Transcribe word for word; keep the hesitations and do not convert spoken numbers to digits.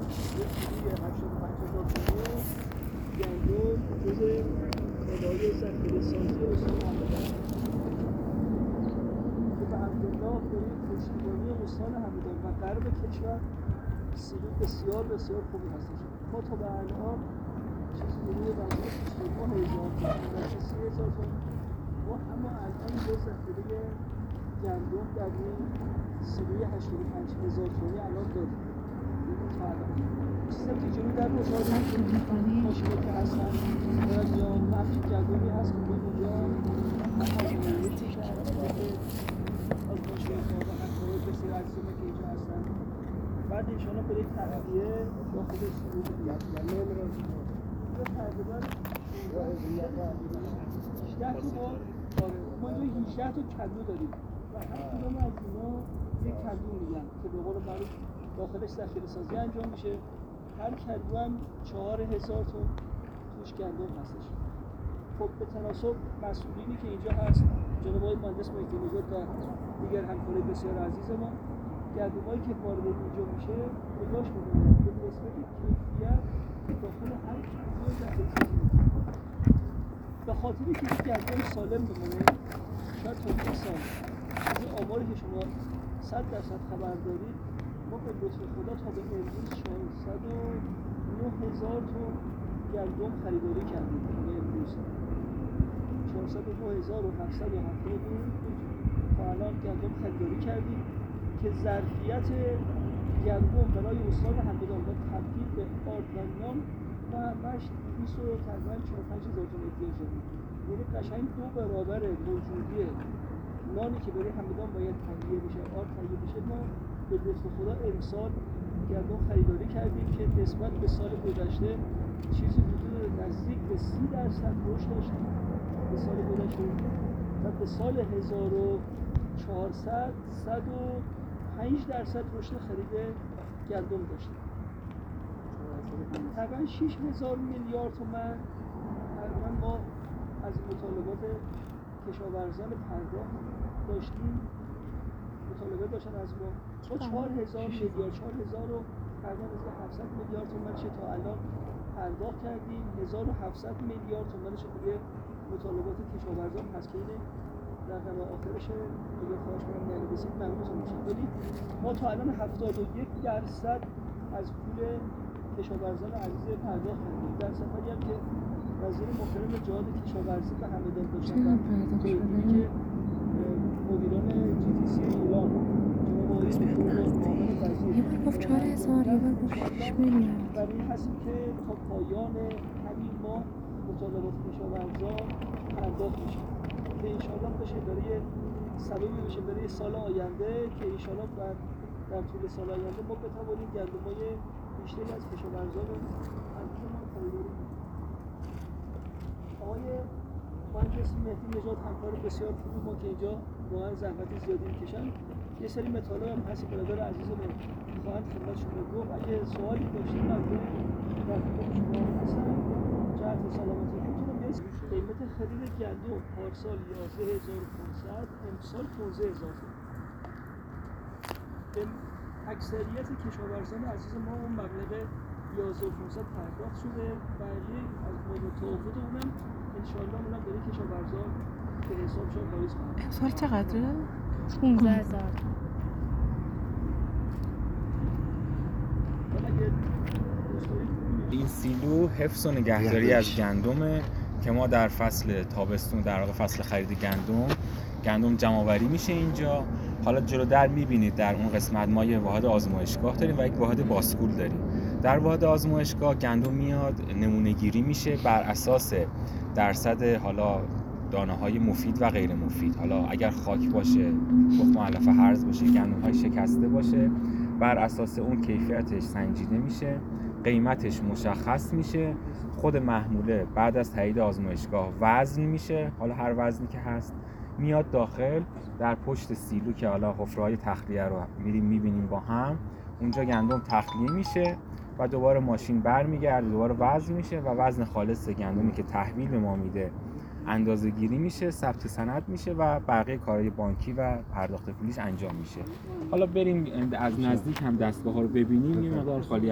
یک کیلوی هشتاد و پنج هزار تومانی گندم جزء کالای ذخیره‌سازی استان همدان که به حمدالله برای پشتیبانی استان همدان و غرب کشور سیلو بسیار بسیار خوبی هستش. ما تا به الان چیزی حدود نزدیک بیست و نه هزار تومان سی هزار تومان ما اما الان یه ذخیره گندم در این سیلوی هشتاد و پنج هزار تومانی الان داریم. سیستم تجاری در مشاهده ماشینی که هستن باید یا همچین گندمی هست که باید اونجا هزینه‌ای میشه از ماشین ما و همکارای بسیار عزیز ما که اینجا هستن. بعد انشاءالله برای تغذیه با خود سیلو دیگر تقریبا هجده تا ما اینجا هجده تا کدو داریم و هر کدوم از اینا یک کدو میگن که به قول معروف داخلش ذخیره‌سازی انجام میشه. هر کدو هم چهار هزار تا توش گندم هستش. خب به تناسب مسئولینی که اینجا هست جناب آقای مهندس مهدی نژاد و دیگر همکارای بسیار عزیز ما گندمایی که وارد اینجا میشه نگاش میکنن به نسبت کیفیت داخل هر کدو ذخیره‌سازی میکنن به خاطری که این گندم سالم بمونه. شاید تا یک سال از این آماری که شما صد درصد خبر دارید ما به لطف خدا تا به امروز چهارصد و نه هزار تن گندم خریداری کردیم. به امروز چهارصد و نه هزار و هفتصد و هفتاد و دو تا الان گندم خریداری کردیم که ظرفیت گندم برای استان همدان با تبدیل به آرد و نان و مشت دویست و تقریباً چهل و پنج هزار تن احتیاج داریم. یعنی قشنگ دو برابر موجودی نانی که برای همدان باید تهیه بشه آرد تهیه بشه ما به لطف خدا امسال گندم خریداری کردیم که نسبت به سال گذشته چیزی حدود نزدیک به سی درصد رشد داشتیم به سال گذشته و به سال هزار و چهارصد صد و پنج درصد رشد خرید گندم داشتیم. تقریبا شش هزار میلیارد تومان تقریبا ما از مطالبات کشاورزان پرداخت داشتیم. مطالبه داشتن از ما با چهار هزار میلیارد چهار هزار و تقریبا هفتصد میلیارد تومانش تا الان پرداخت کردیم. هزار و هفتصد میلیارد تومانش دیگه مطالبات کشاورزان هست که اینه رقم آخرش دیگه خواهش کنم ننویسید ممنونتون میشم. ولی ما تا الان هفتاد و یک درصد از پول کشاورزان عزیز پرداخت کردیم. درصدهایی هم که وزیر محترم جهاد کشاورزی به همدان داشتن و توضیحی که مدیران جی تی سی ایران جناب آقای معاون وزیر یه بار گفت چهار هزار یه بار گفت شش میلیارد برای این هستیم که تا پایان همین ماه مطالبات کشاورزان پرداخت میشه که انشاءالله بشه برای سببی بشه برای سال آینده که انشاءالله بعد در طول سال آینده ما بتوانیم گندم‌های بیشتری از کشاورزان عزیز ما خریداری کنیم. آقای مهندس مهدی نژاد همکار بسیار خوبی ما که اینجا واقعا زحمت زیادی میکشن. یه سری مطالب هم هست برادر عزیزمون خواهند خدمتشون رو گفت. اگه سوالی داشتید ممنون در خدمت شما هستم. جهت سلامتی خودتون رو قیمت خرید گندم پارسال یازده هزار و پانصد امسال پانزده هزار تومان. اکثریت کشاورزان عزیز ما اون مبلغ یازده هزار و پانصد پرداخت شده. بقیه از مورد توافق اونم انشاءالله اونم برای کشاورزان به حسابشون واریز کنیم. امسال چقدره؟ پانزده هزار. این سیلو حفظ و نگهداری از گندمه که ما در فصل تابستون در واقع فصل خرید گندم گندم جمع‌آوری میشه اینجا. حالا جلودر میبینید در اون قسمت ما یه واحد آزمایشگاه داریم و یک واحد باسکول داریم. در واحد آزمایشگاه گندم میاد نمونه گیری میشه بر اساس درصد حالا دانه‌های مفید و غیر مفید. حالا اگر خاک باشه، تخم علف هرز باشه، گندم‌های شکسته باشه، بر اساس اون کیفیتش سنجیده میشه، قیمتش مشخص میشه. خود محموله بعد از تایید آزمایشگاه وزن میشه. حالا هر وزنی که هست میاد داخل در پشت سیلو که حالا حفره‌های تخلیه رو میریم میبینیم با هم. اونجا گندم تخلیه میشه و دوباره ماشین برمیگرده دوباره وزن میشه و وزن خالص گندمی که تحویل به ما میده اندازه گیری میشه، ثبت سند میشه و بقیه کارهای بانکی و پرداخت پولیش انجام میشه. حالا بریم از نزدیک هم دستگاه ها رو ببینیم. یه مقدار خالی